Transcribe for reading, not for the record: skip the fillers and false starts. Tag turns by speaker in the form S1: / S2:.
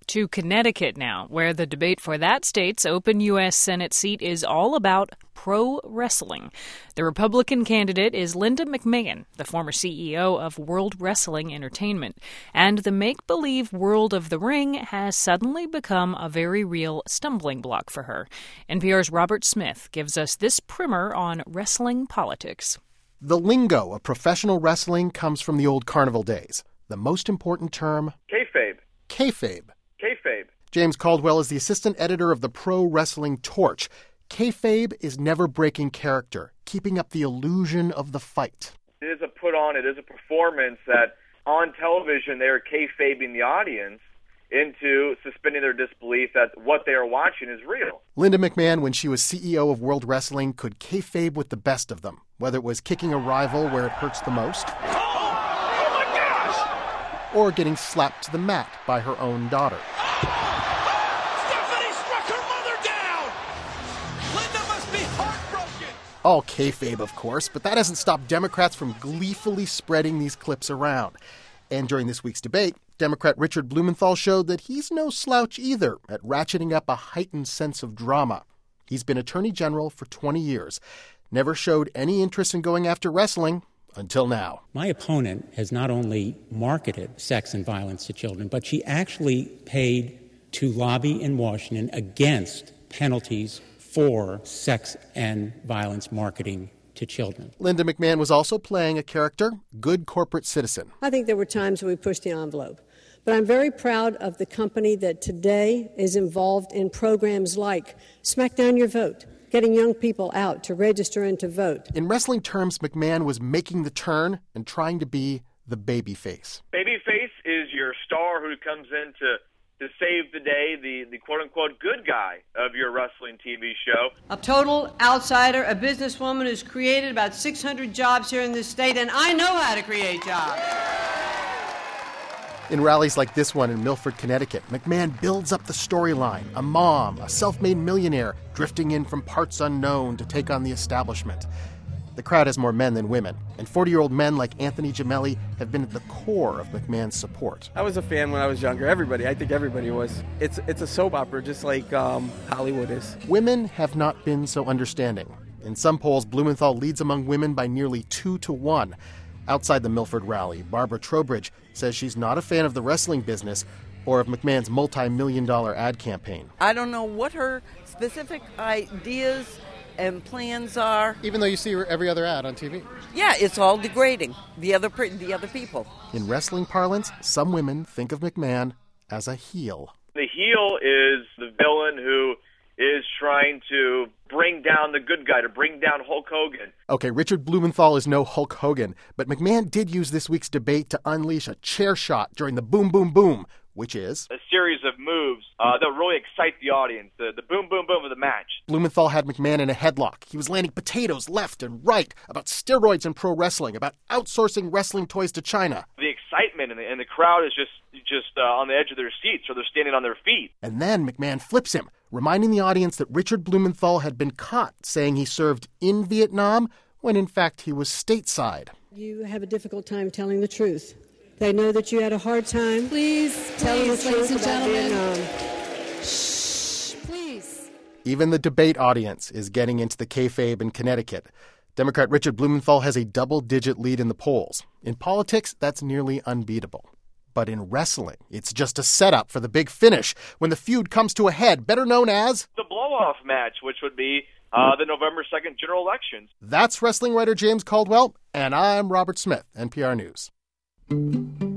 S1: To Connecticut now, where the debate for that state's open U.S. Senate seat is all about pro wrestling. The Republican candidate is Linda McMahon, the former CEO of World Wrestling Entertainment. And the make-believe world of the ring has suddenly become a very real stumbling block for her. NPR's Robert Smith gives us this primer on wrestling politics.
S2: The lingo of professional wrestling comes from the old carnival days. The most important term?
S3: Kayfabe.
S2: Kayfabe.
S3: Kayfabe.
S2: James Caldwell is the assistant editor of the Pro Wrestling Torch. Kayfabe is never breaking character, keeping up the illusion of the fight.
S3: It is a put-on, it is a performance that on television they are kayfabing the audience into suspending their disbelief that what they are watching is real.
S2: Linda McMahon, when she was CEO of World Wrestling, could kayfabe with the best of them, whether it was kicking a rival where it hurts the most,
S4: oh my gosh!
S2: or getting slapped to the mat by her own daughter.
S4: Stephanie struck her mother down! Linda must be heartbroken!
S2: All kayfabe, of course, but that hasn't stopped Democrats from gleefully spreading these clips around. And during this week's debate, Democrat Richard Blumenthal showed that he's no slouch either at ratcheting up a heightened sense of drama. He's been Attorney General for 20 years, never showed any interest in going after wrestling until now.
S5: My opponent has not only marketed sex and violence to children, but she actually paid to lobby in Washington against penalties for sex and violence marketing to children.
S2: Linda McMahon was also playing a character, good corporate citizen.
S6: I think there were times when we pushed the envelope. But I'm very proud of the company that today is involved in programs like Smack Down Your Vote, getting young people out to register and to vote.
S2: In wrestling terms, McMahon was making the turn and trying to be the babyface.
S3: Babyface is your star who comes in to save the day, the quote-unquote good guy of your wrestling TV show.
S7: A total outsider, a businesswoman who's created about 600 jobs here in this state, and I know how to create jobs.
S2: In rallies like this one in Milford, Connecticut, McMahon builds up the storyline. A mom, a self-made millionaire, drifting in from parts unknown to take on the establishment. The crowd has more men than women, and 40-year-old men like Anthony Gemelli have been at the core of McMahon's support.
S8: I was a fan when I was younger. I think everybody was. It's a soap opera, just like Hollywood is.
S2: Women have not been so understanding. In some polls, Blumenthal leads among women by nearly 2-1. Outside the Milford rally, Barbara Trowbridge says she's not a fan of the wrestling business or of McMahon's multi-million-dollar ad campaign.
S9: I don't know what her specific ideas and plans are.
S2: Even though you see every other ad on TV.
S9: Yeah, it's all degrading the other people.
S2: In wrestling parlance, some women think of McMahon as a heel.
S3: The heel is the villain who is trying to bring down the good guy, to bring down Hulk Hogan.
S2: Okay, Richard Blumenthal is no Hulk Hogan, but McMahon did use this week's debate to unleash a chair shot during the boom, boom, boom, which is
S3: a series of moves that really excite the audience, the boom, boom, boom of the match.
S2: Blumenthal had McMahon in a headlock. He was landing potatoes left and right about steroids in pro wrestling, about outsourcing wrestling toys to China.
S3: The excitement and the crowd is just on the edge of their seats, or they're standing on their feet.
S2: And then McMahon flips him, reminding the audience that Richard Blumenthal had been caught saying he served in Vietnam when in fact he was stateside.
S6: You have a difficult time telling the truth. They know that you had a hard time.
S10: Please,
S6: telling the truth
S10: and
S6: about
S10: gentlemen.
S6: Vietnam.
S10: Shh, please.
S2: Even the debate audience is getting into the kayfabe in Connecticut. Democrat Richard Blumenthal has a double-digit lead in the polls. In politics, that's nearly unbeatable. But in wrestling, it's just a setup for the big finish when the feud comes to a head, better known as
S3: the blow-off match, which would be the November 2nd general elections.
S2: That's wrestling writer James Caldwell, and I'm Robert Smith, NPR News.